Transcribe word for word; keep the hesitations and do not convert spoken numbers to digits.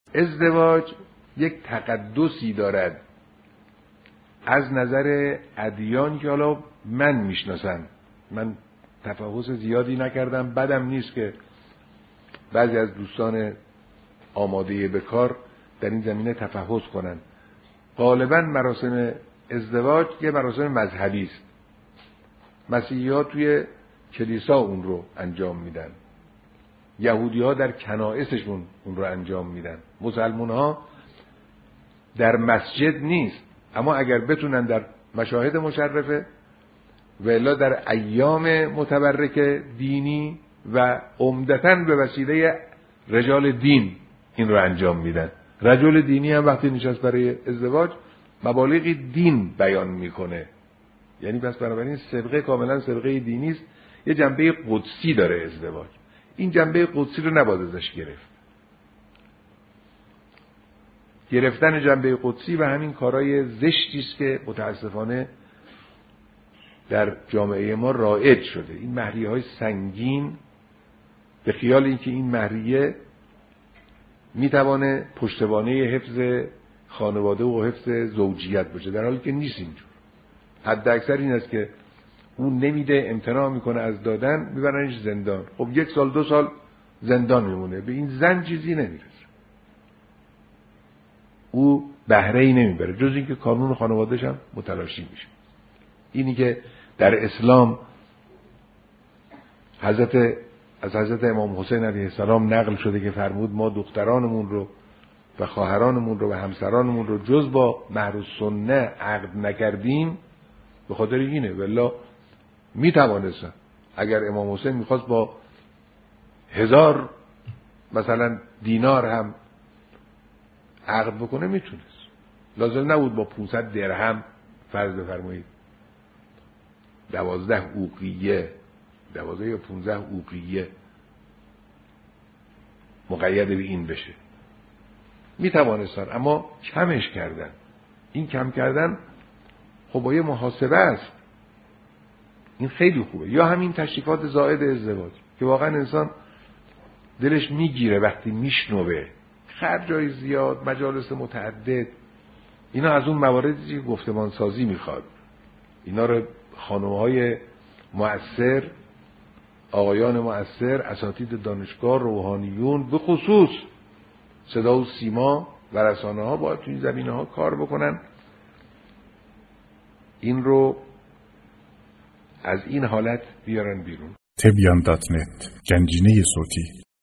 ازدواج یک تقدسی دارد از نظر ادیان که حالا من میشناسم، من تفحص زیادی نکردم، بدم نیست که بعضی از دوستان آماده به کار در این زمینه تفحص کنن. غالبا مراسم ازدواج یه مراسم مذهبی است. مسیحی‌ها توی کلیسا اون رو انجام میدن، یهودی‌ها در کنائسشون اون رو انجام میدن، مسلمان‌ها در مسجد نیست، اما اگر بتونن در مشاهد مشرفه و الا در ایام متبرک دینی و عمدتاً به وسیله رجال دین این رو انجام میدن. رجل دینی هم وقتی نشست برای ازدواج مبالغ دین بیان میکنه، یعنی پس بنابراین سابقه کاملا سابقه دینی است. یه جنبه قدسی داره ازدواج. این جنبه قدسی رو نباید ازش گرفت. گرفتن جنبه قدسی و همین کارهای زشتی است که متاسفانه در جامعه ما رایج شده. این مهریه های سنگین به خیال اینکه این مهریه میتوانه پشتوانه حفظ خانواده و حفظ زوجیت باشه، در حالی که نیست اینجور. حد اکثر این است که اون نمیده، امتناع میکنه از دادن، میبرنش زندان. خب یک سال دو سال زندان میمونه، به این زن چیزی نمیرسه، او بهره ای نمیبره جز اینکه قانون خانواده‌اش هم متلاشی میشه. اینی که در اسلام حضرت از حضرت امام حسین علیه السلام نقل شده که فرمود ما دخترانمون رو و خواهرانمون رو و همسرانمون رو جز با مهر السنه عقد نکردیم، به خاطر اینه. والله میتوانستن، اگر امام حسین میخواست با هزار مثلا دینار هم عقد بکنه میتونست، لازم نبود با پانصد درهم فرض بفرمایید دوازده اوقیه دوازده یا پونزده اوقیه مقید به این بشه. میتوانستن اما کمش کردن. این کم کردن خب با یه محاسبه است، این خیلی خوبه. یا همین تشریفات زائد ازدواج که واقعا انسان دلش میگیره وقتی میشنوه، خرجای زیاد، مجالس متعدد، اینا از اون مواردی که گفتمان سازی میخواد. اینا رو خانم‌های مؤثر، آقایان مؤثر، اساتید دانشگاه، روحانیون، به خصوص صدا و سیما و رسانه ها باید توی این زمینه ها کار بکنن. این رو از این حالت بیارن بیرون. تبیان دات نت، گنجینه صوتی.